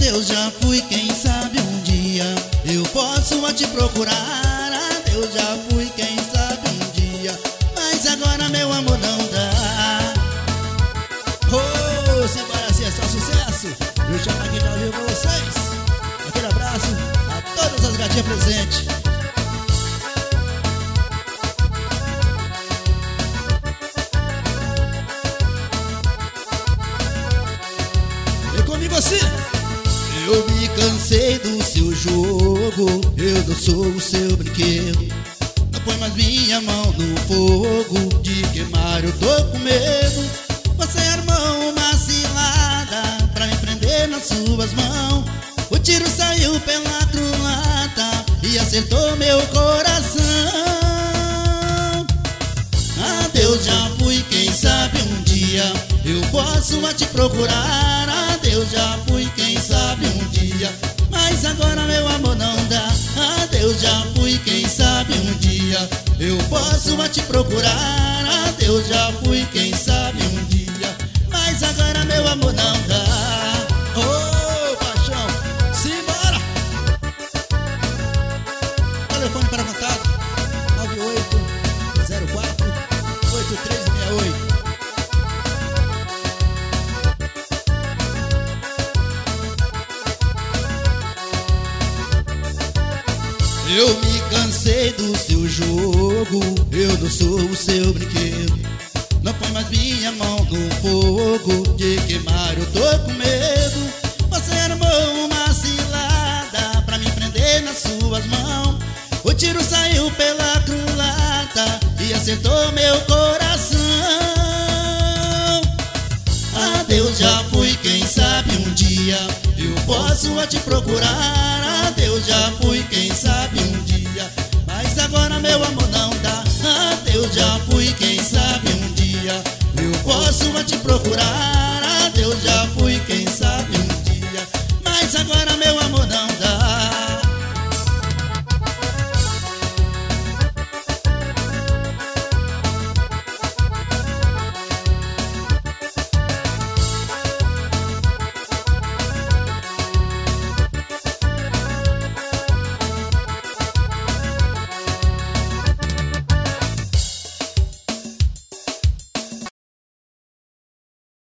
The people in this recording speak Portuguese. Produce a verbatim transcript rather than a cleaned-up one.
Adeus, já fui, quem sabe um dia eu posso a te procurar. Adeus, já fui, quem sabe um dia, mas agora meu amor não dá. Oh, se parece é só sucesso. Eu chamo aqui pra ouvir com vocês. Aquele abraço a todas as gatinhas presentes. Vem comigo assim. Eu me cansei do seu jogo, eu não sou o seu brinquedo. Não põe mais minha mão no fogo, de queimar eu tô com medo. Você armou uma cilada pra me prender nas suas mãos. O tiro saiu pela culata e acertou meu coração. Adeus, já fui, quem sabe um dia eu posso a te procurar. Adeus, já fui, quem sabe um dia, mas agora meu amor não dá. Adeus, já fui, quem sabe um dia eu posso a te procurar. Adeus, já fui, quem sabe um dia, mas agora meu amor não dá. Oh, paixão, simbora! Telefone para contato nove oito zero quatro oito três seis oito. Eu me cansei do seu jogo, eu não sou o seu brinquedo. Não põe mais minha mão no fogo, de queimar eu tô com medo. Você armou uma cilada pra me prender nas suas mãos. O tiro saiu pela culata e acertou meu coração. Adeus, já fui, quem sabe um dia eu posso a te procurar. Adeus, já fui, quem sabe um dia, mas agora meu amor não dá. Adeus, já fui, quem